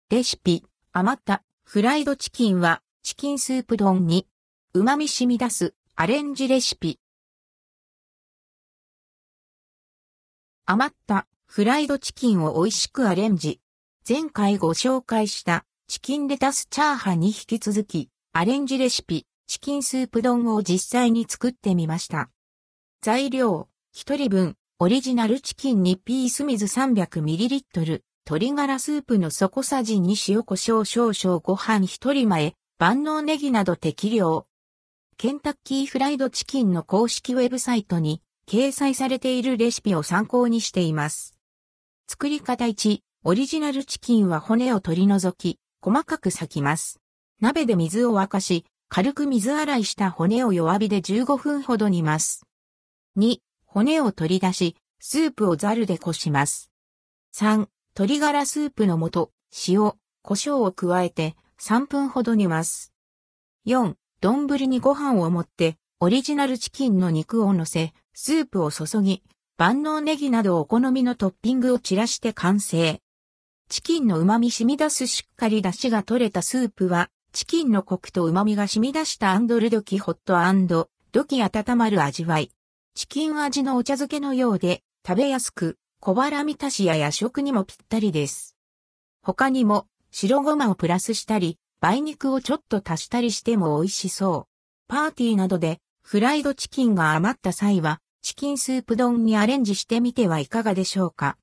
レシピ、余ったフライドチキンはチキンスープ丼に旨味染み出すアレンジレシピ。余ったフライドチキンを美味しくアレンジ。前回ご紹介したチキンレタスチャーハンに引き続きアレンジレシピチキンスープ丼を実際に作ってみました。材料、1人分、オリジナルチキン2ピース水 300ml。鶏ガラスープの素小さじ2塩コショウ少々ご飯1人前、万能ネギなど適量。ケンタッキーフライドチキンの公式ウェブサイトに掲載されているレシピを参考にしています。作り方1、オリジナルチキンは骨を取り除き、細かく裂きます。鍋で水を沸かし、軽く水洗いした骨を弱火で15分ほど煮ます。2、骨を取り出し、スープをザルでこします。3、鶏ガラスープの素、塩、胡椒を加えて3分ほど煮ます。4、丼にご飯を盛ってオリジナルチキンの肉を乗せ、スープを注ぎ、万能ネギなどお好みのトッピングを散らして完成。チキンの旨味染み出すしっかり出汁が取れたスープは、チキンのコクと旨味が染み出したルドキホット&ドキ温まる味わい。チキン味のお茶漬けのようで食べやすく、小腹満たしや夜食にもぴったりです。他にも白ごまをプラスしたり、梅肉をちょっと足したりしても美味しそう。パーティーなどでフライドチキンが余った際は、チキンスープ丼にアレンジしてみてはいかがでしょうか。